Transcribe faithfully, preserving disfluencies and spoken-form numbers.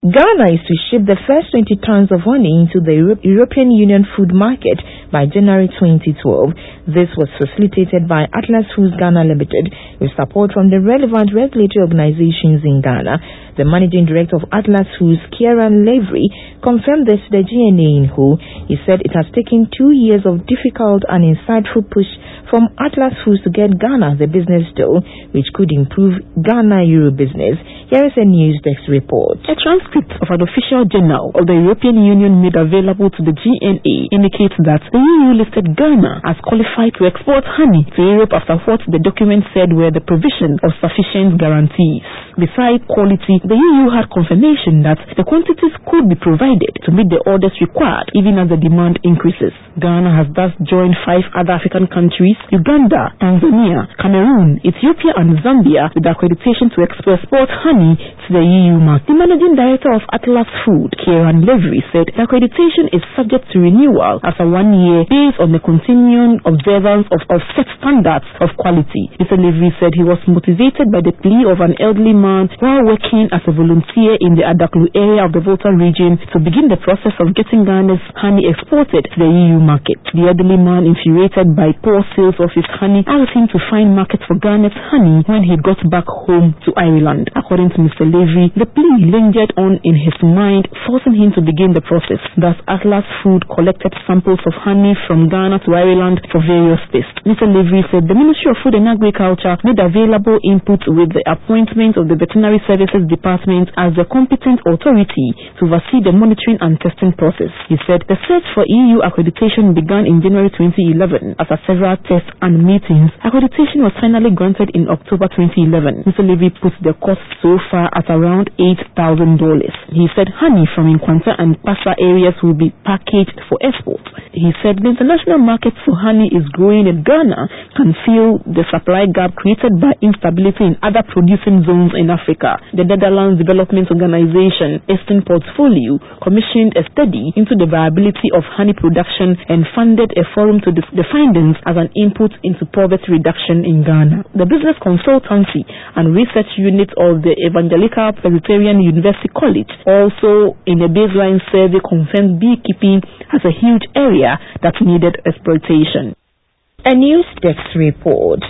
Ghana is to ship the first twenty tons of honey into the Euro- European Union food market by January twenty twelve. This was facilitated by Atlas Foods Ghana Limited with support from the relevant regulatory organizations in Ghana. The managing director of Atlas Foods, Kieran Lavery, confirmed this to the G N A in Ho. He said it has taken two years of difficult and insightful push from Atlas Foods to get Ghana the business deal, which could improve Ghana-Euro business. Here is a news desk report. A transcript of an official journal of the European Union made available to the G N A indicates that the E U listed Ghana as qualified to export honey to Europe after what the document said were the provision of sufficient guarantees. Besides quality, the E U had confirmation that the quantities could be provided to meet the orders required even as the demand increases. Ghana has thus joined five other African countries, Uganda, Tanzania, Cameroon, Ethiopia and Zambia with accreditation to export honey to the E U market. The managing director of Atlas Food, Kieran Lavery, said the accreditation is subject to renewal after one year based on the continuing observance of, of set standards of quality. Mister Lavery said he was motivated by the plea of an elderly man while working as a volunteer in the Adaklu area of the Volta region to begin the process of getting Ghana's honey exported to the E U market. The elderly man, infuriated by poor sales of his honey, asked him to find markets for Ghana's honey when he got back home to Ireland. According to Mister Lavery, the plea lingered on in his mind, forcing him to begin the process. Thus, Atlas Food collected samples of honey from Ghana to Ireland for various tests. Mister Lavery said the Ministry of Food and Agriculture made available input with the appointment of the Veterinary Services Department as the competent authority to oversee the monitoring and testing process. He said the search for E U accreditation began in January twenty eleven. After several tests and meetings, accreditation was finally granted in October twenty eleven. Mister Lavery put the cost so far at around eight thousand dollars. He said honey from Nkwanta and Pasa areas will be packaged for export. He said the international market for honey is growing and Ghana can fill the supply gap created by instability in other producing zones in Africa. The Netherlands Development Organization, Eastern Portfolio, commissioned a study into the viability of honey production and funded a forum to discuss the findings as an input into poverty reduction in Ghana. The business consultancy and research unit of the Evangelical Presbyterian University College also in a baseline survey confirmed beekeeping as a huge area that needed exploitation. A news desk report.